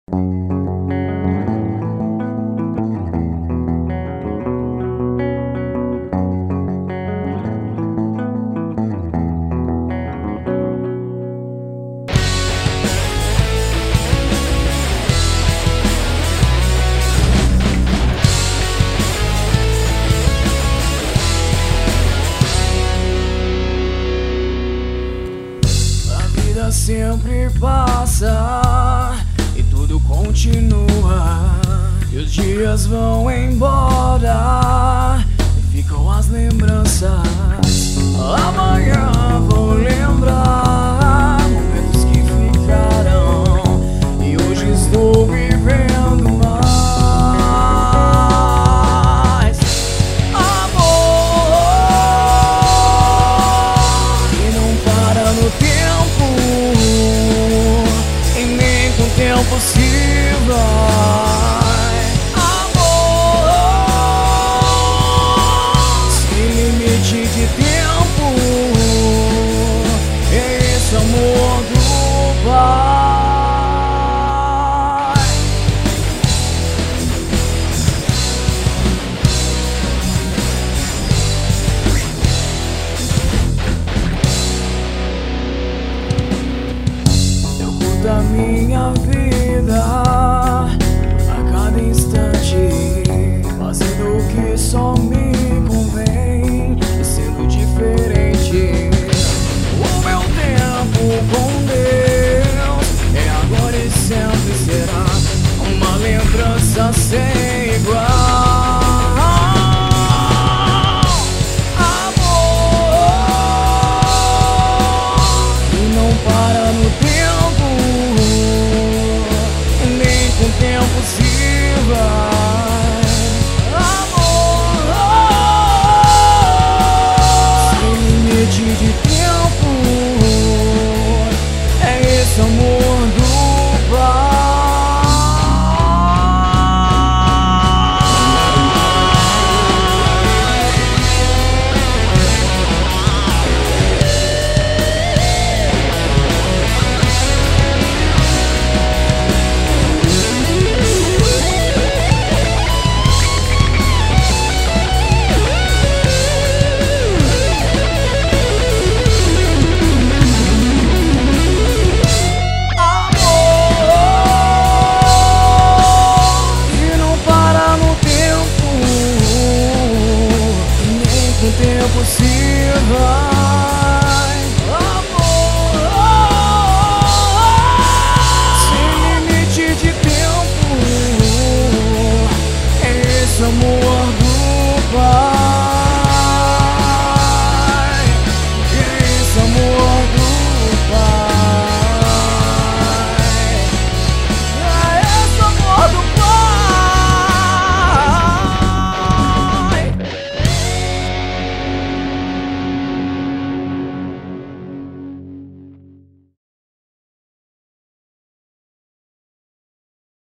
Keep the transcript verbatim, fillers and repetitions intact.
Sempre passa e tudo continua, e os dias vão embora e ficam as lembranças. Amanhã vou lembrar momentos que ficaram, e hoje estou vivendo mais amor que não para no tempo, tempo se vai. Amor sem limite de tempo, é esse amor do Pai. Eu curto a minha vida a cada instante, fazendo o que só me convém e sendo diferente. O meu tempo com Deus é agora e sempre será uma lembrança sem igual.